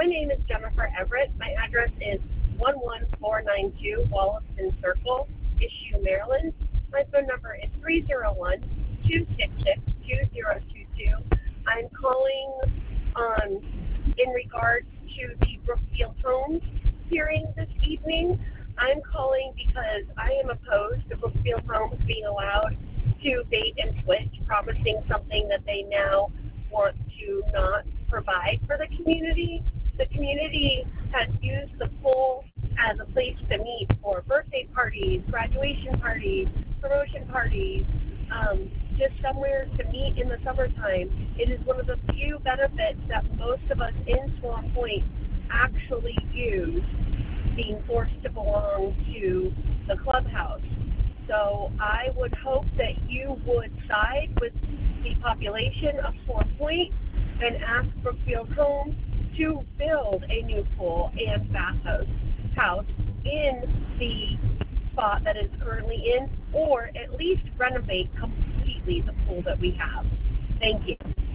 My name is Jennifer Everett. My address is 11492 Wollaston Circle, Issue, Maryland. My phone number is 301-266-2022. I'm calling in regards to the Brookfield Homes hearing this evening. I'm calling because I am opposed to Brookfield Homes being allowed to bait and switch, promising something that they now want to not provide for the community. The community has used the pool as a place to meet for birthday parties, graduation parties, promotion parties, just somewhere to meet in the summertime. It is one of the few benefits that most of us in Swan Point actually use, being forced to belong to the clubhouse. So I would hope that you would side with the population of Swan Point and ask Brookfield Homes to build a new pool and bathhouse in the spot that is currently in, or at least renovate completely the pool that we have. Thank you.